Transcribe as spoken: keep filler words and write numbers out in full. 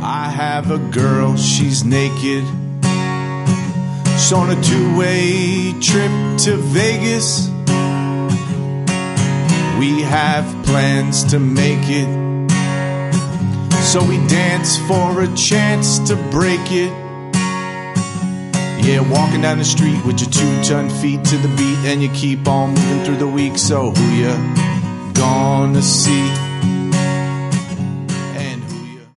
I have a girl, she's naked. She's on a two-way trip to Vegas. We have plans to make it, so we dance for a chance to break it. Yeah, walking down the street with your two-ton feet to the beat, and you keep on moving through the week. So who you gonna see?